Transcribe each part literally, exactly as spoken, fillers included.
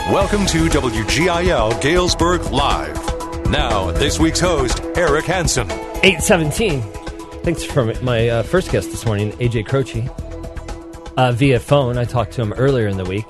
Welcome to W G I L Galesburg Live. Now, this week's host, Eric Hansen. eight seventeen. Thanks for my uh, first guest this morning, A J Croce. Uh, via phone, I talked to him earlier in the week.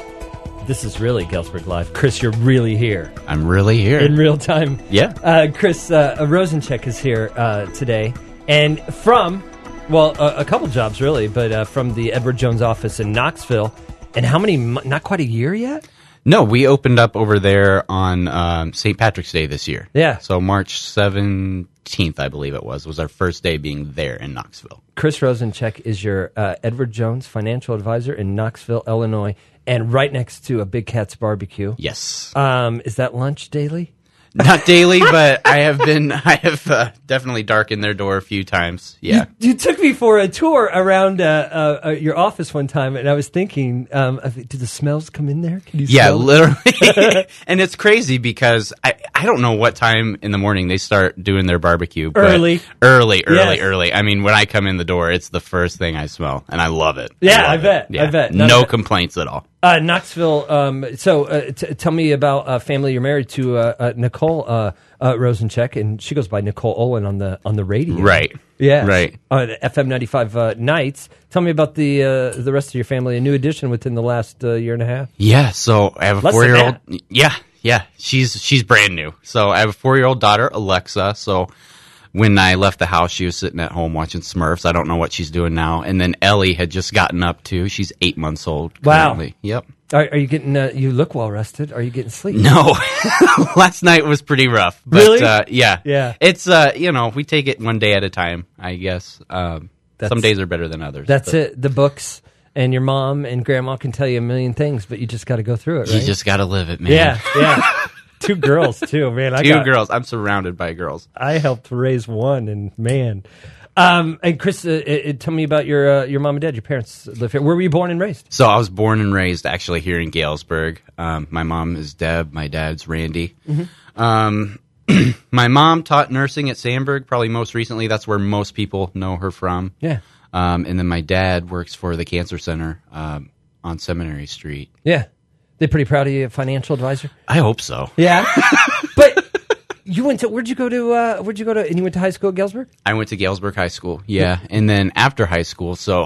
This is really Galesburg Live. Chris, you're really here. I'm really here. In real time. Yeah. Uh, Chris uh, Rosencheck is here uh, today. And from, well, a, a couple jobs really, but uh, from the Edward Jones office in Knoxville. And how many, not quite a year yet? No, we opened up over there on um, Saint Patrick's Day this year. Yeah. So March seventeenth, I believe it was, was our first day being there in Knoxville. Chris Rosencheck is your uh, Edward Jones financial advisor in Knoxville, Illinois, and right next to a Big Cat's Barbecue. Yes. Um, is that lunch daily? Not daily, but I have been, I have uh, definitely darkened their door a few times. Yeah. You, you took me for a tour around uh, uh, your office one time, and I was thinking, um, do the smells come in there? Can you Yeah, smell literally. And it's crazy because I, I don't know what time in the morning they start doing their barbecue. But Early. Early, early, Yes. early. I mean, when I come in the door, it's the first thing I smell, and I love it. Yeah, love I it. bet, Yeah. I bet. None No of it- complaints at all. Uh, Knoxville. Um, so, uh, t- tell me about a family you're married to, uh, uh, Nicole uh, uh, Rosencheck, and she goes by Nicole Olin on the on the radio. Right. Yeah. Right. On F M ninety-five uh, nights. Tell me about the uh, the rest of your family. A new addition within the last uh, year and a half. Yeah, so I have a Less than four-year-old. that. Yeah, yeah, she's she's brand new. So I have a four-year-old daughter, Alexa. So when I left the house, she was sitting at home watching Smurfs. I don't know what she's doing now. And then Ellie had just gotten up too. She's eight months old. Wow. Currently. Yep. Are, are you getting? Uh, you look well rested. Are you getting sleep? No, last night was pretty rough. But, Really? Uh, yeah. Yeah. It's uh, you know, we take it one day at a time. I guess. Um, That's- some days are better than others. That's but it. The books and your mom and grandma can tell you a million things, but you just got to go through it, right? You just gotta live it, man. yeah, yeah. Two girls too, man. I Two got, girls. I'm surrounded by girls. I helped raise one, and man. Um, and Chris, uh, uh, tell me about your uh, your mom and dad. Your parents live here. Where were you born and raised? So I was born and raised actually here in Galesburg. Um, my mom is Deb. My dad's Randy. Mm-hmm. Um, my mom taught nursing at Sandburg, probably most recently. That's where most people know her from. Yeah, Um, and then my dad works for the Cancer Center um, on Seminary Street. yeah. They pretty proud of you, a financial advisor. I hope so. Yeah, but you went to where'd you go to? Uh, where'd you go to? And you went to high school at Galesburg? I went to Galesburg High School, yeah. And then after high school, so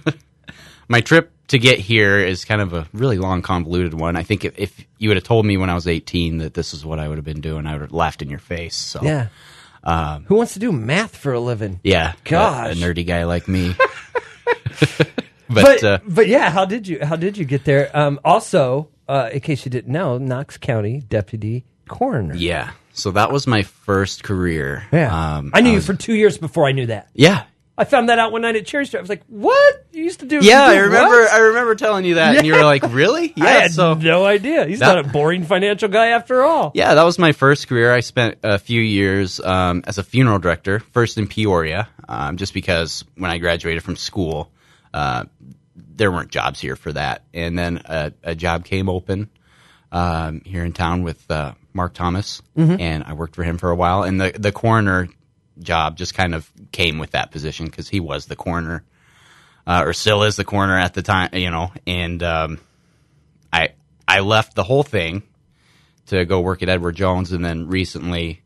my trip to get here is kind of a really long, convoluted one. I think if, if you would have told me when I was eighteen that this is what I would have been doing, I would have laughed in your face. So Yeah. Um, Who wants to do math for a living? yeah, Gosh. a, a nerdy guy like me. But but uh, but yeah, how did you how did you get there? Um, also, uh, in case you didn't know, Knox County Deputy Coroner. yeah, so that was my first career. Yeah. um, I knew you was- for two years before I knew that. Yeah, I found that out one night at Cherry Street. I was like, "What? You used to do?" yeah. you do I remember. what?" I remember telling you that, and you were like, "Really?" Yeah. I had so no idea. He's that- not a boring financial guy after all. yeah, that was my first career. I spent a few years um, as a funeral director, first in Peoria, um, just because when I graduated from school, uh, there weren't jobs here for that. And then a, a job came open um, here in town with uh, Mark Thomas, Mm-hmm. and I worked for him for a while. And the, the coroner job just kind of came with that position because he was the coroner, uh, or still is the coroner at the time, you know. And um, I I left the whole thing to go work at Edward Jones, and then recently,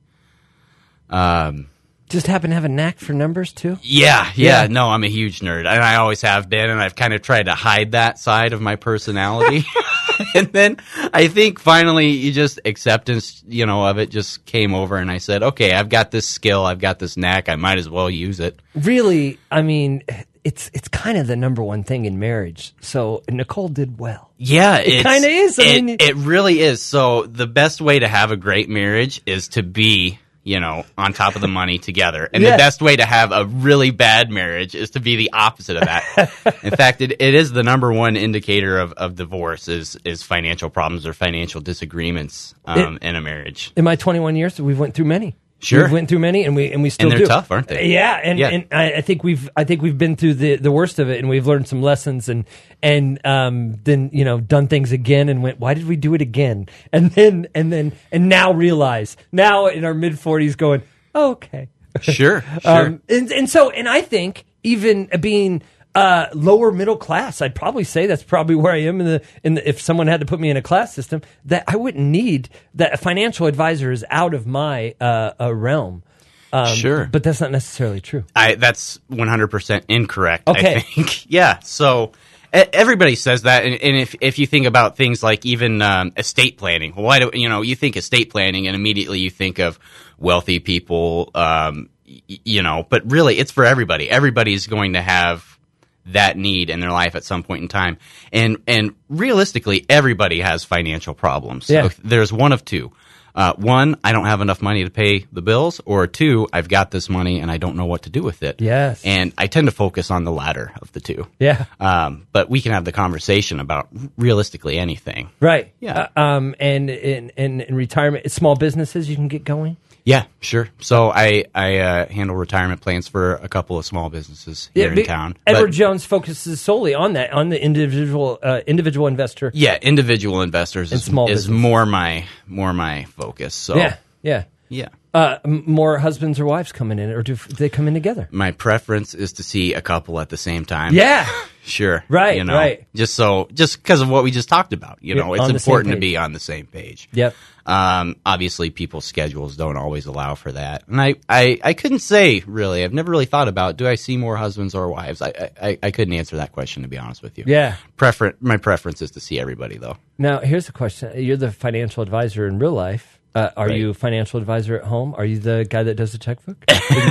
um, Just happen to have a knack for numbers too. yeah, yeah, Yeah. no, I'm a huge nerd, and I always have been, and I've kind of tried to hide that side of my personality. And then I think finally, you just acceptance, you know, of it just came over, and I said, okay, I've got this skill, I've got this knack, I might as well use it. Really, I mean, it's it's kind of the number one thing in marriage. So Nicole did well. Yeah, it kinda is. I it, mean- it really is. So the best way to have a great marriage is to be, you know, on top of the money together. And Yeah. the best way to have a really bad marriage is to be the opposite of that. In fact, it, it is the number one indicator of, of divorce is is financial problems or financial disagreements um, in a marriage. In my twenty-one years, we've went through many. Sure. we went through many, and we and we still And they're do. tough, aren't they? Yeah, and, Yeah. and I, I think we've I think we've been through the, the worst of it, and we've learned some lessons, and and um, then you know done things again, and went, why did we do it again? And then and then and now realize now in our mid forties, going, oh, okay, Sure, sure. um, and and so and I think even being Uh, lower middle class. I'd probably say that's probably where I am in the in the, if someone had to put me in a class system, that I wouldn't need that. A financial advisor is out of my uh, uh, realm. Um, Sure, but that's not necessarily true. I that's one hundred percent incorrect. Okay. I think. Yeah. So e- everybody says that, and, and if if you think about things like even um, estate planning, why do you know you think estate planning, and immediately you think of wealthy people, um, y- you know, but really it's for everybody. Everybody's going to have that need in their life at some point in time. And and realistically, everybody has financial problems. Yeah. So there's one of two. Uh, one, I don't have enough money to pay the bills, or two, I've got this money and I don't know what to do with it. Yes. And I tend to focus on the latter of the two. Yeah. Um, but we can have the conversation about realistically anything. Right. Yeah. Uh, um, and in, in, in retirement, small businesses you can get going. Yeah, sure. So I I uh, handle retirement plans for a couple of small businesses here in be- town. Edward But- Jones focuses solely on that, on the individual uh, individual investor. Yeah, individual investors And is, small is businesses. more my more my focus. So Yeah. Yeah. yeah. Uh, m- more husbands or wives coming in, or do f- they come in together? My preference is to see a couple at the same time. Yeah. Sure. Right, You know, right. Just so just because of what we just talked about. You know, Yeah, it's on the same important to page. be on the same page. Yep. Um, obviously, people's schedules don't always allow for that, and I, I, I couldn't say really. I've never really thought about do I see more husbands or wives. I, I, I couldn't answer that question, to be honest with you. Yeah. Prefer my preference is to see everybody though. Now, here's the question. You're the financial advisor in real life. Uh, are Right. you a financial advisor at home? Are you the guy that does the checkbook?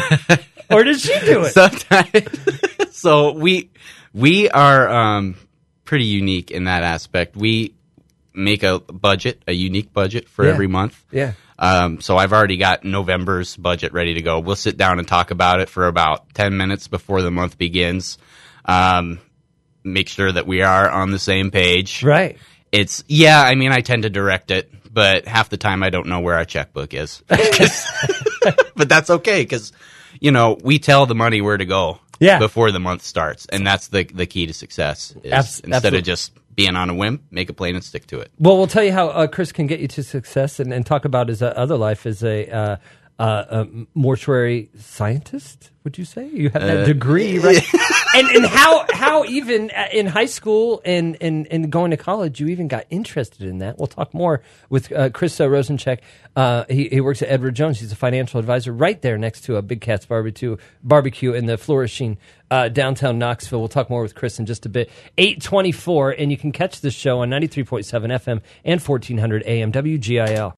Or does she do it? Sometimes. So we we are um, pretty unique in that aspect. We make a budget, a unique budget for Yeah. every month. Yeah. Um, so I've already got November's budget ready to go. We'll sit down and talk about it for about ten minutes before the month begins. Um, make sure that we are on the same page. Right. It's yeah. I mean, I tend to direct it, but half the time I don't know where our checkbook is. But that's okay because you know we tell the money where to go Yeah. before the month starts, and that's the the key to success. Is Abs- instead absolutely. of just being on a whim, make a plan and stick to it. Well, we'll tell you how uh, Chris can get you to success and, and talk about his uh, other life as a, uh, uh, a mortuary scientist. Would you say you have that Uh, degree, right? and and how how even uh, in high school and, and, and going to college you even got interested in that. We'll talk more with uh, Chris uh, Rosencheck. Uh, he, he works at Edward Jones. He's a financial advisor right there next to a Big Cat's Barbecue barbecue in the flourishing uh, downtown Knoxville. We'll talk more with Chris in just a bit. eight twenty-four, and you can catch this show on ninety-three point seven F M and fourteen hundred A M W G I L.